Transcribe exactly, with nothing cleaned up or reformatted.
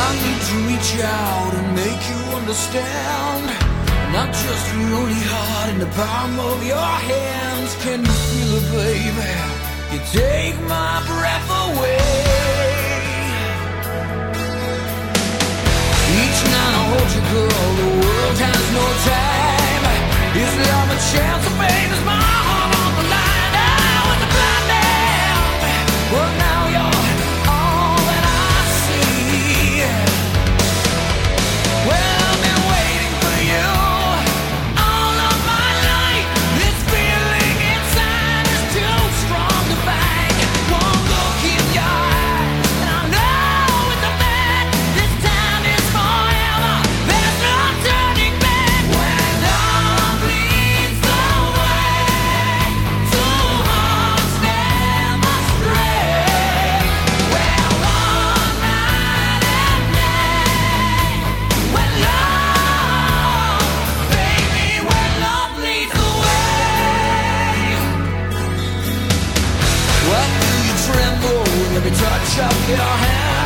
I need to reach out and make you understand. Not just a lonely heart in the palm of your hands. Can you feel it, baby? You take my breath away. Each night I hold you, girl, the world has no time. Is love a chance to make this my heart on the line? Now it's a blind man. Well, now you're all that I see. Well, I've been waiting for you all of my life. This feeling inside is too strong to fight. One look in your eyes, and I know it's a fact. This time is forever. There's no turning back. When love leads the way, two hearts never stray. Well, one night and day, when love, baby, when love leads the way. Why do you tremble? Let me touch up your hand.